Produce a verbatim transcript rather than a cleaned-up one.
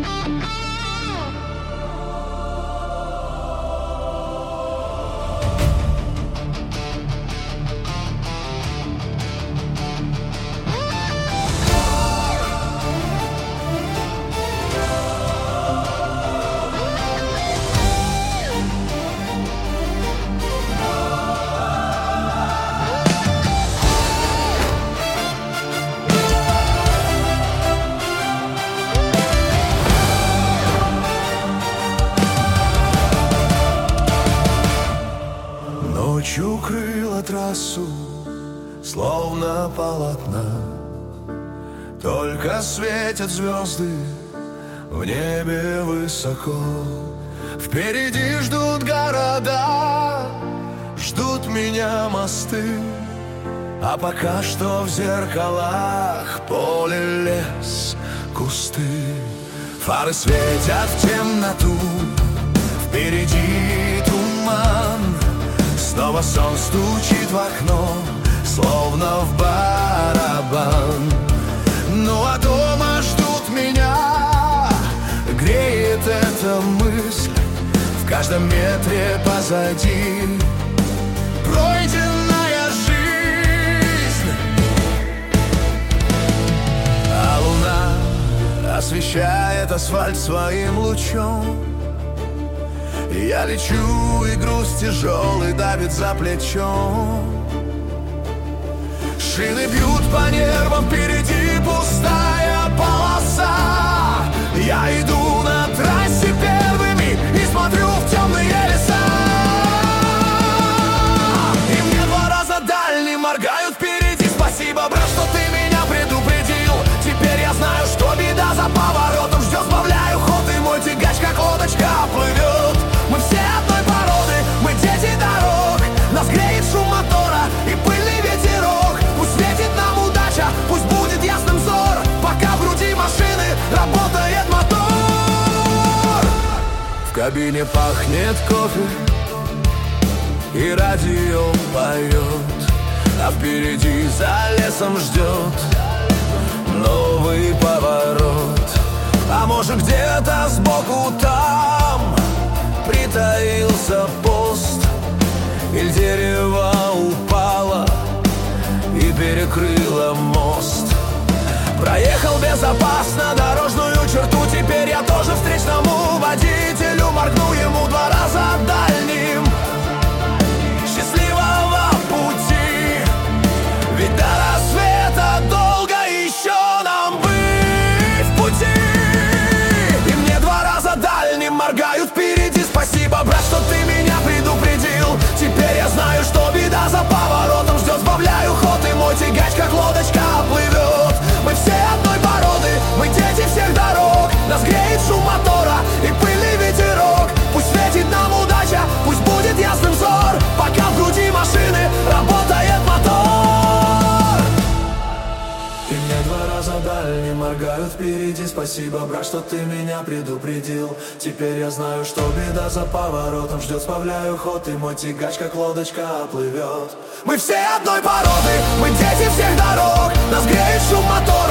Ночью укрыла трассу, словно полотна. Только светят звезды в небе высоко. Впереди ждут города, ждут меня мосты. А пока что в зеркалах поле, лес, кусты. Фары светят в темноту, впереди туман. Снова сон стучит в окно, словно в барабан. Ну а дома ждут меня, греет эта мысль. В каждом метре позади пройденная жизнь. А луна освещает асфальт своим лучом. Я лечу, и груз тяжелый давит за плечом. Шины бьют по нервам, впереди пустая полоса. Я иду на трассе первыми и смотрю в темные леса. И мне два раза дальний моргают впереди. Спасибо, брат, что ты меня предупредил. Теперь я знаю, что беда за поворотом ждет. Сбавляю ход, и мой тягач как лодочка плывет. Мы все одной породы, мы дети дорог. Нас греет шум мотора и пыльный ветерок. Пусть светит нам удача, пусть будет ясным взор. Пока в груди машины работает мотор. В кабине пахнет кофе, и радио поет. А впереди за лесом ждет новый поворот. А может где-то сбоку там притаился пост, или дерево упало и перекрыло мост. Проехал безопасно дорожную черту. Теперь я тоже встречному водителю моргну ему два раза дальним. Счастливого пути, ведь до рассвета долго еще нам быть в пути. И мне два раза дальним моргают впереди. Спасибо, брат, что ты меня предупредил. Теперь я знаю, что беда за поворотом ждет. Сбавляю ход, и мой тягач как лодочка плывет. Мы все одной породы, мы дети всех дорог. Нас греет шум мотора и пыльный ветерок. Пусть светит нам удача, пусть будет ясным взор. Пока в груди машины работает мотор. И мне два раза дальний моргают впереди. Спасибо, брат, что ты меня предупредил. Теперь я знаю, что беда за поворотом ждет. Сбавляю ход, и мой тягач как лодочка плывет. Мы все одной породы, мы дети всех дорог. Нас греет шум мотора